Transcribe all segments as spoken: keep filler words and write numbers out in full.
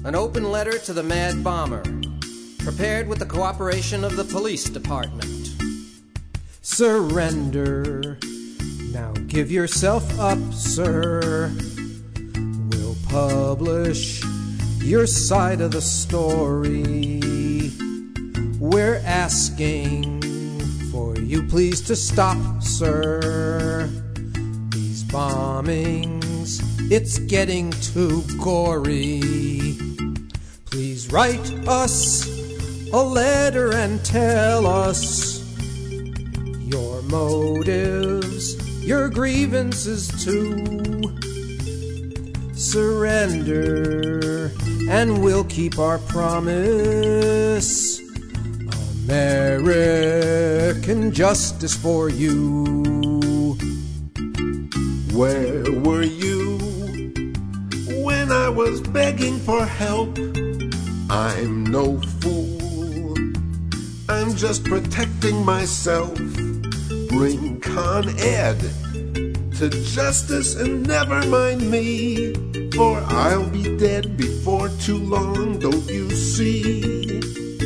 An open letter to the mad bomber, prepared with the cooperation of the police department. Surrender. Now give yourself up, sir. We'll publish your side of the story. We're asking for you please to stop, sir. These bombings, it's getting too gory. Please write us a letter and tell us your motives, your grievances too. Surrender, and we'll keep our promise. American justice for you. Where were you when I was begging for help? I'm no fool, I'm just protecting myself. Bring Con Ed to justice and never mind me, for I'll be dead before too long, don't you see?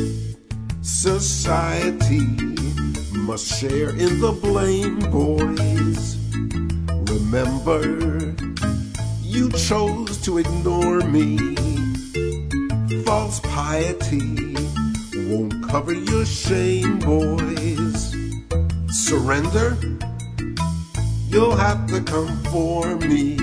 Society must share in the blame, boys. Remember, you chose to ignore me. False piety won't cover your shame, boys. Surrender? You'll have to come for me.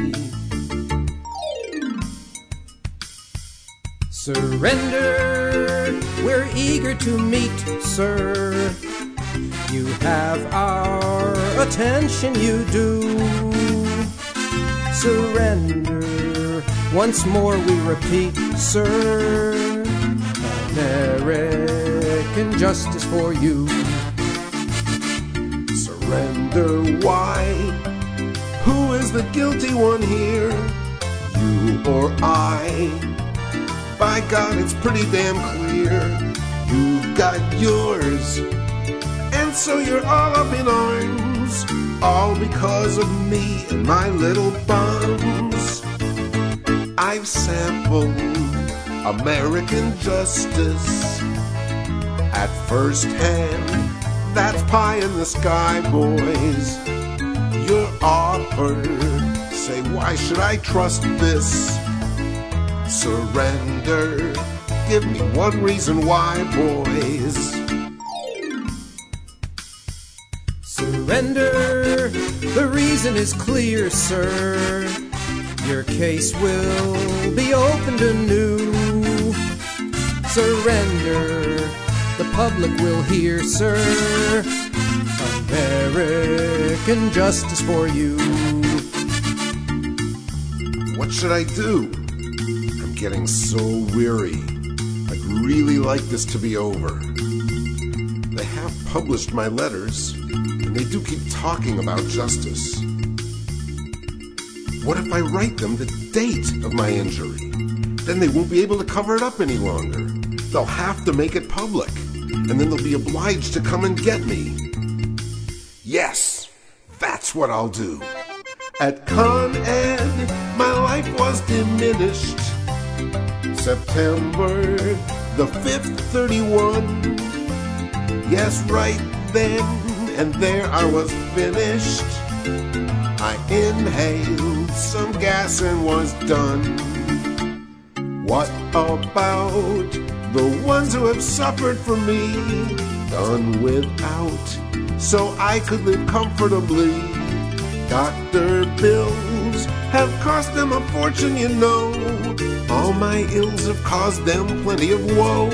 Surrender, we're eager to meet, sir. You have our attention, you do. Surrender, once more we repeat, sir. American justice for you. Surrender, why? Who is the guilty one here? You or I? By God, it's pretty damn clear. You've got yours, and so you're all up in arms, all because of me and my little bums. I've sampled American justice at first hand. That's pie in the sky, boys. Your offer, say, why should I trust this? Surrender, give me one reason why, boys. Surrender, the reason is clear, sir. Your case will be opened anew. Surrender, the public will hear, sir. American justice for you. What should I do? I'm getting so weary. I'd really like this to be over. They have published my letters, and they do keep talking about justice. What if I write them the date of my injury? Then they won't be able to cover it up any longer. They'll have to make it public, and then they'll be obliged to come and get me. Yes, that's what I'll do. At Con Ed, my life was diminished. September the fifth, thirty-one. Yes, right then and there I was finished. I inhaled some gas and was done. What about the ones who have suffered for me? Done without, so I could live comfortably. Doctor bills have cost them a fortune, you know. All my ills have caused them plenty of woe.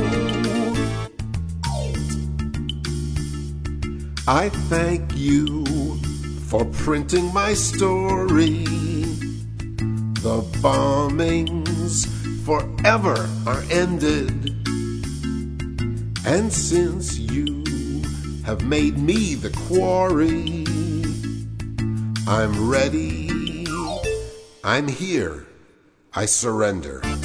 I thank you for printing my story. The bombings forever are ended. And since you have made me the quarry, I'm ready, I'm here, I surrender.